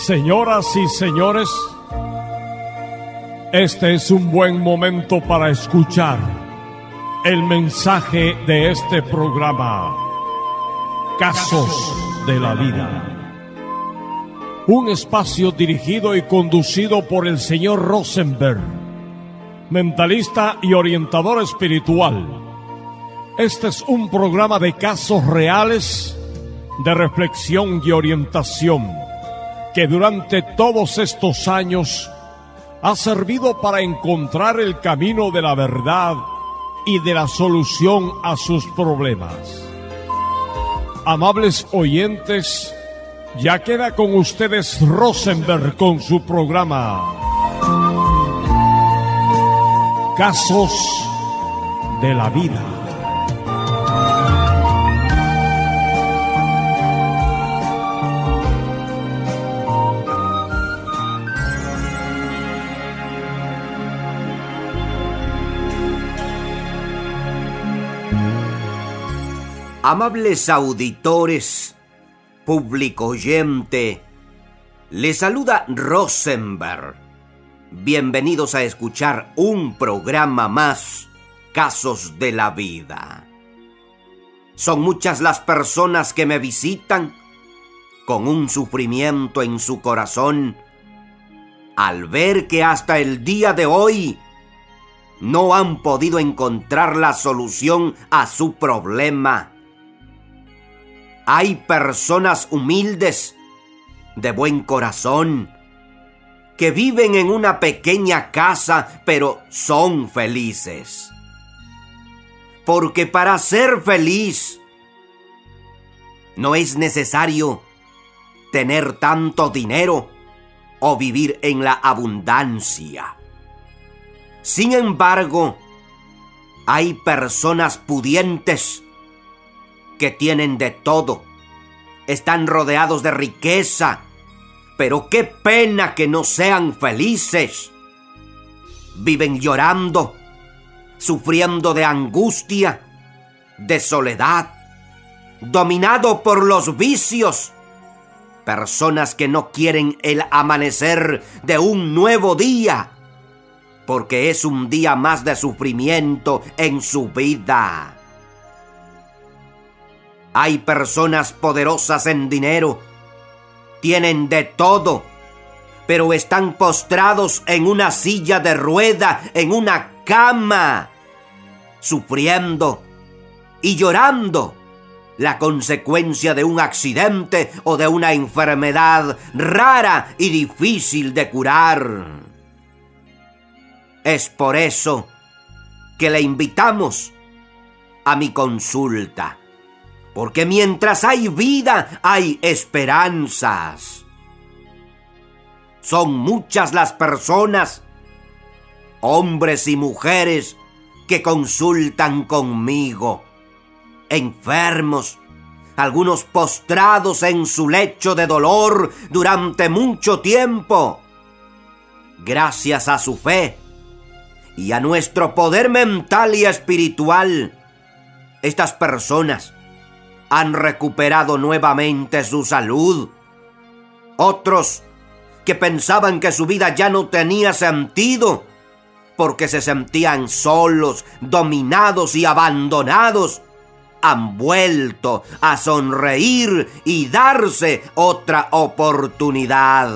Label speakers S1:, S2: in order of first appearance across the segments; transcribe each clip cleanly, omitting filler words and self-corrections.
S1: Señoras y señores, este es un buen momento para escuchar el mensaje de este programa, Casos de la Vida. Un espacio dirigido y conducido por el señor Rosenberg, mentalista y orientador espiritual. Este es un programa de casos reales, de reflexión y orientación, que durante todos estos años ha servido para encontrar el camino de la verdad y de la solución a sus problemas. Amables oyentes, ya queda con ustedes Rosenberg con su programa Casos de la Vida.
S2: Amables auditores, público oyente, les saluda Rosenberg. Bienvenidos a escuchar un programa más, Casos de la Vida. Son muchas las personas que me visitan con un sufrimiento en su corazón al ver que hasta el día de hoy no han podido encontrar la solución a su problema. Hay personas humildes, de buen corazón, que viven en una pequeña casa, pero son felices. Porque para ser feliz no es necesario tener tanto dinero o vivir en la abundancia. Sin embargo, hay personas pudientes que tienen de todo, están rodeados de riqueza, pero qué pena que no sean felices. Viven llorando, sufriendo de angustia, de soledad, dominado por los vicios. Personas que no quieren el amanecer de un nuevo día, porque es un día más de sufrimiento en su vida. Hay personas poderosas en dinero, tienen de todo, pero están postrados en una silla de rueda, en una cama, sufriendo y llorando la consecuencia de un accidente o de una enfermedad rara y difícil de curar. Es por eso que le invitamos a mi consulta. Porque mientras hay vida, hay esperanzas. Son muchas las personas, hombres y mujeres, que consultan conmigo. Enfermos, algunos postrados en su lecho de dolor durante mucho tiempo. Gracias a su fe y a nuestro poder mental y espiritual, estas personas han recuperado nuevamente su salud. Otros que pensaban que su vida ya no tenía sentido porque se sentían solos, dominados y abandonados, han vuelto a sonreír y darse otra oportunidad.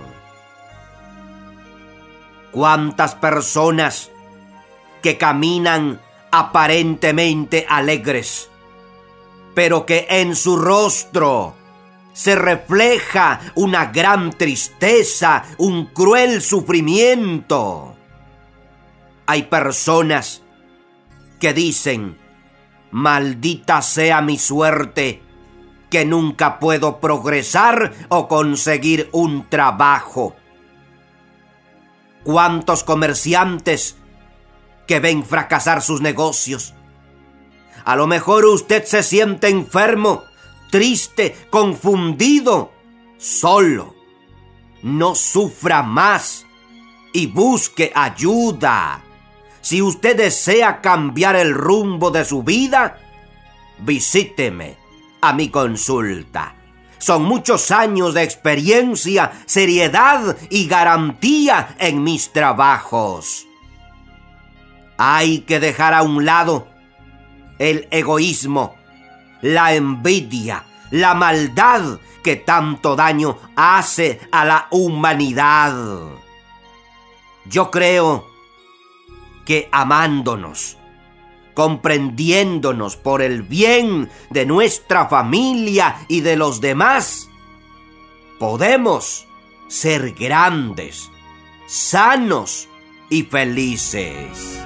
S2: ¿Cuántas personas que caminan aparentemente alegres, pero que en su rostro se refleja una gran tristeza, un cruel sufrimiento? Hay personas que dicen: maldita sea mi suerte, que nunca puedo progresar o conseguir un trabajo. ¿Cuántos comerciantes que ven fracasar sus negocios? A lo mejor usted se siente enfermo, triste, confundido, solo. No sufra más y busque ayuda. Si usted desea cambiar el rumbo de su vida, visíteme a mi consulta. Son muchos años de experiencia, seriedad y garantía en mis trabajos. Hay que dejar a un lado el egoísmo, la envidia, la maldad que tanto daño hace a la humanidad. Yo creo que amándonos, comprendiéndonos por el bien de nuestra familia y de los demás, podemos ser grandes, sanos y felices.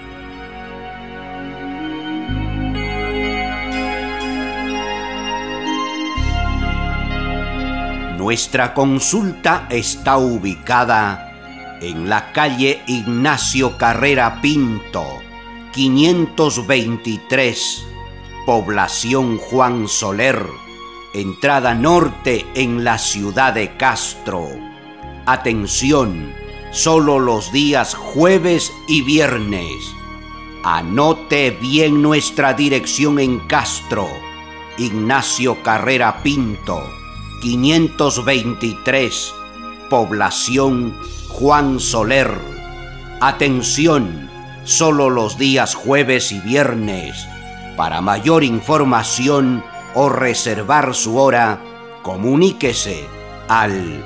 S2: Nuestra consulta está ubicada en la calle Ignacio Carrera Pinto, 523, población Juan Soler, entrada norte en la ciudad de Castro. Atención, solo los días jueves y viernes. Anote bien nuestra dirección en Castro, Ignacio Carrera Pinto, 523, población Juan Soler. Atención, solo los días jueves y viernes. Para mayor información o reservar su hora, comuníquese al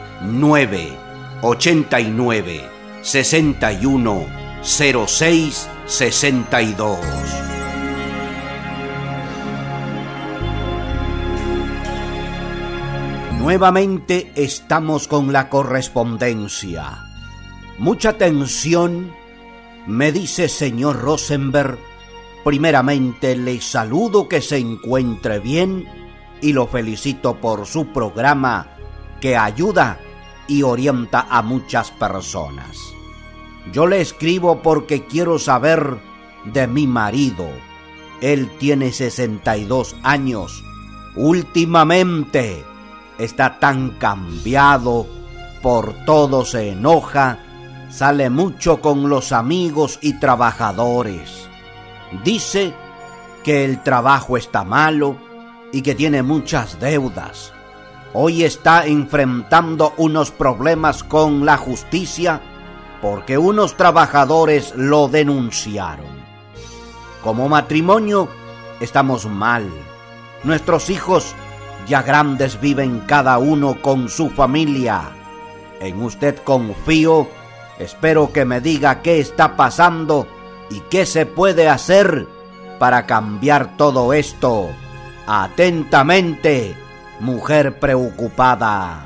S2: 989 61 06 62. Nuevamente estamos con la correspondencia. Mucha atención, me dice señor Rosenberg. Primeramente le saludo, que se encuentre bien y lo felicito por su programa que ayuda y orienta a muchas personas. Yo le escribo porque quiero saber de mi marido. Él tiene 62 años. Últimamente está tan cambiado, por todo se enoja, sale mucho con los amigos y trabajadores. Dice que el trabajo está malo y que tiene muchas deudas. Hoy está enfrentando unos problemas con la justicia porque unos trabajadores lo denunciaron. Como matrimonio estamos mal. Nuestros hijos ya grandes viven cada uno con su familia. En usted confío. Espero que me diga qué está pasando y qué se puede hacer para cambiar todo esto. Atentamente, mujer preocupada.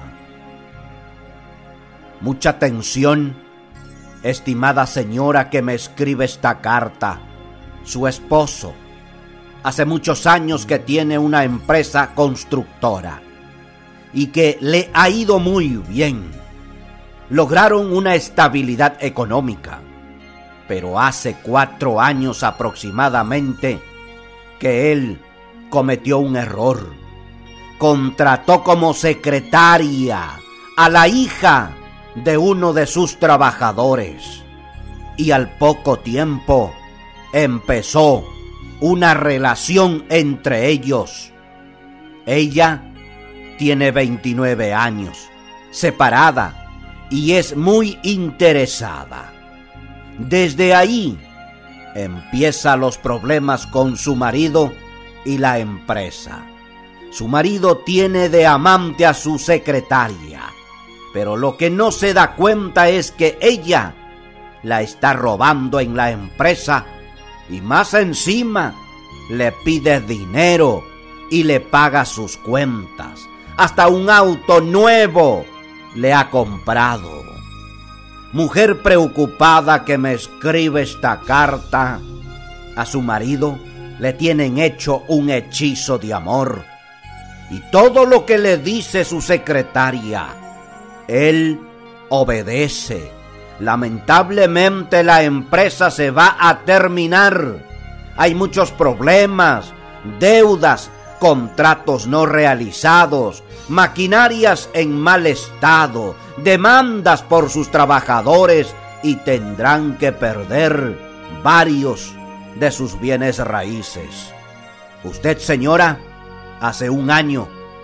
S2: Mucha atención, estimada señora que me escribe esta carta. Su esposo hace muchos años que tiene una empresa constructora y que le ha ido muy bien. Lograron una estabilidad económica, pero hace 4 años aproximadamente que él cometió un error. Contrató como secretaria a la hija de uno de sus trabajadores y al poco tiempo empezó una relación entre ellos. Ella tiene 29 años, separada, y es muy interesada. Desde ahí empiezan los problemas con su marido y la empresa. Su marido tiene de amante a su secretaria, pero lo que no se da cuenta es que ella la está robando en la empresa y más encima le pide dinero y le paga sus cuentas. Hasta un auto nuevo le ha comprado. Mujer preocupada que me escribe esta carta, a su marido le tienen hecho un hechizo de amor y todo lo que le dice su secretaria, él obedece. Lamentablemente la empresa se va a terminar. Hay muchos problemas, deudas, contratos no realizados, maquinarias en mal estado, demandas por sus trabajadores y tendrán que perder varios de sus bienes raíces. Usted, señora, hace un año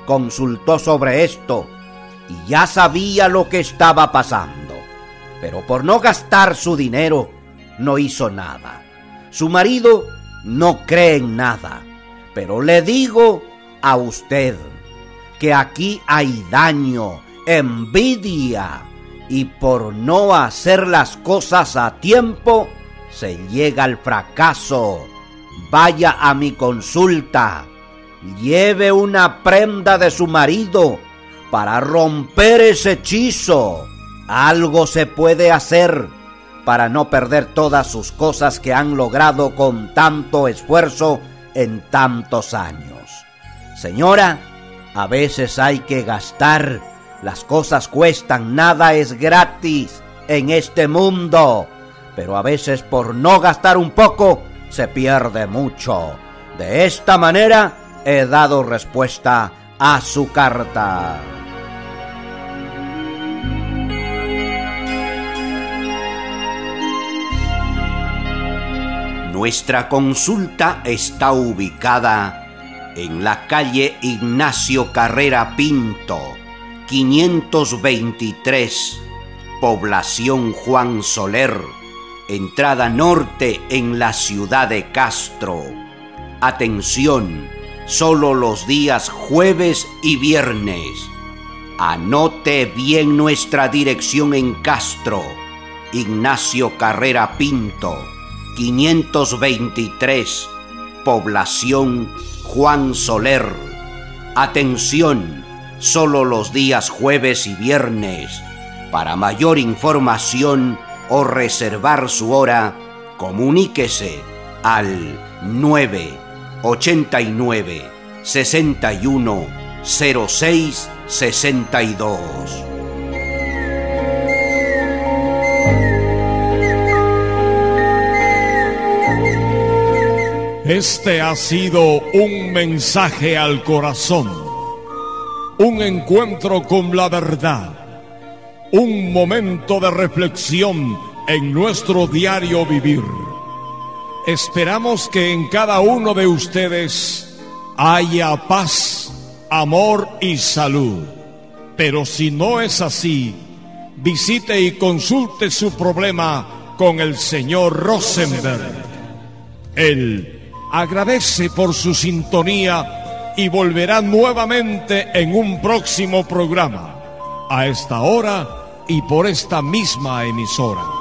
S2: consultó sobre esto y ya sabía lo que estaba pasando. Pero por no gastar su dinero, no hizo nada. Su marido no cree en nada. Pero le digo a usted que aquí hay daño, envidia, y por no hacer las cosas a tiempo, se llega al fracaso. Vaya a mi consulta, lleve una prenda de su marido para romper ese hechizo. Algo se puede hacer para no perder todas sus cosas que han logrado con tanto esfuerzo en tantos años. Señora, a veces hay que gastar. Las cosas cuestan, nada es gratis en este mundo. Pero a veces por no gastar un poco, se pierde mucho. De esta manera he dado respuesta a su carta. Nuestra consulta está ubicada en la calle Ignacio Carrera Pinto, 523, población Juan Soler, entrada norte en la ciudad de Castro. Atención, solo los días jueves y viernes. Anote bien nuestra dirección en Castro, Ignacio Carrera Pinto, 523, población Juan Soler. Atención, solo los días jueves y viernes. Para mayor información o reservar su hora, comuníquese al 989 61 06 62.
S1: Este ha sido un mensaje al corazón, un encuentro con la verdad, un momento de reflexión en nuestro diario vivir. Esperamos que en cada uno de ustedes haya paz, amor y salud. Pero si no es así, visite y consulte su problema con el señor Rosenberg. Él agradece por su sintonía y volverá nuevamente en un próximo programa, a esta hora y por esta misma emisora.